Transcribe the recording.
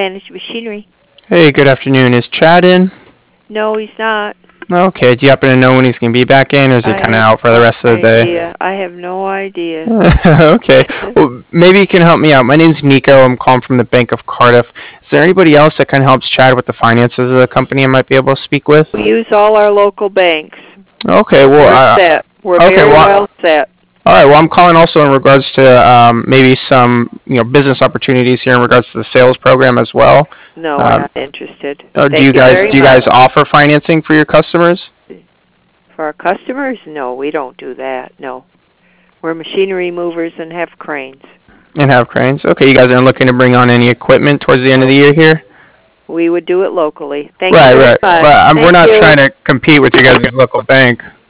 Advantage Machinery. Hey, good afternoon. Is Chad in? No, he's not. Okay, do you happen to know when he's going to be back in, or is he kind of out for the rest of the day? I have no idea. Okay, well, maybe you can help me out. My name's Nico. I'm calling from the Bank of Cardiff. Is there anybody else that kind of helps Chad with the finances of the company I might be able to speak with? We use all our local banks. Okay, well, We're set. We're okay, very well set. all right. Well, I'm calling also in regards to maybe some business opportunities here in regards to the sales program as well. No, we're not interested. Do you guys offer financing for your customers? For our customers? No, we don't do that. No. We're machinery movers and have cranes. And have cranes. Okay, you guys aren't looking to bring on any equipment towards the end of the year here? We would do it locally. Thank you Right, very right. much. But we're Thank not you. trying to compete with you guys' local bank.